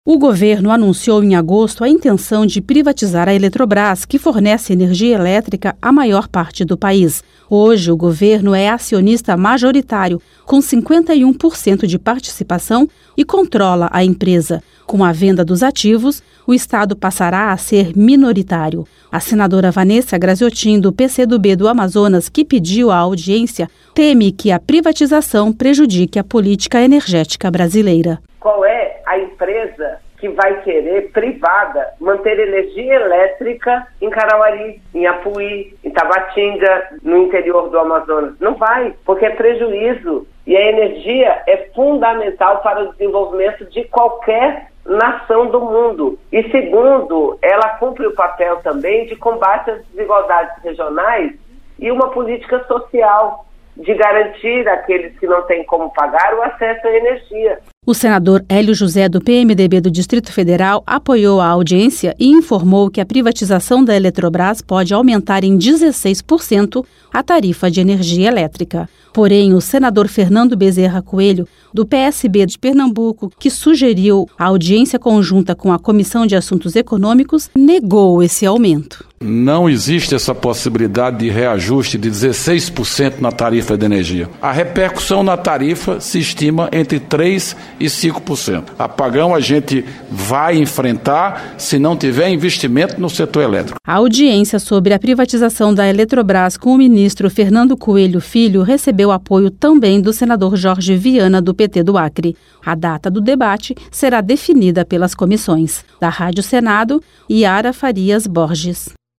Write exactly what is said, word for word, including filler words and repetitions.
O governo anunciou em agosto a intenção de privatizar a Eletrobras, que fornece energia elétrica à maior parte do país. Hoje, o governo é acionista majoritário, com cinquenta e um por cento de participação e controla a empresa. Com a venda dos ativos, o Estado passará a ser minoritário. A senadora Vanessa Graziotin, do P C do B do Amazonas, que pediu a audiência, teme que a privatização prejudique a política energética brasileira. Qual é a empresa que vai querer, privada, manter energia elétrica em Carauari, em Apuí, em Tabatinga, no interior do Amazonas? Não vai, porque é prejuízo. E a energia é fundamental para o desenvolvimento de qualquer nação do mundo. E segundo, ela cumpre o papel também de combate às desigualdades regionais e uma política social de garantir àqueles que não têm como pagar o acesso à energia. O senador Hélio José, do P M D B do Distrito Federal, apoiou a audiência e informou que a privatização da Eletrobras pode aumentar em dezesseis por cento a tarifa de energia elétrica. Porém, o senador Fernando Bezerra Coelho, do P S B de Pernambuco, que sugeriu a audiência conjunta com a Comissão de Assuntos Econômicos, negou esse aumento. Não existe essa possibilidade de reajuste de dezesseis por cento na tarifa de energia. A repercussão na tarifa se estima entre três por cento e cinco por cento. Apagão a gente vai enfrentar se não tiver investimento no setor elétrico. A audiência sobre a privatização da Eletrobras com o ministro Fernando Coelho Filho recebeu apoio também do senador Jorge Viana, do P T do Acre. A data do debate será definida pelas comissões. Da Rádio Senado, Yara Farias Borges.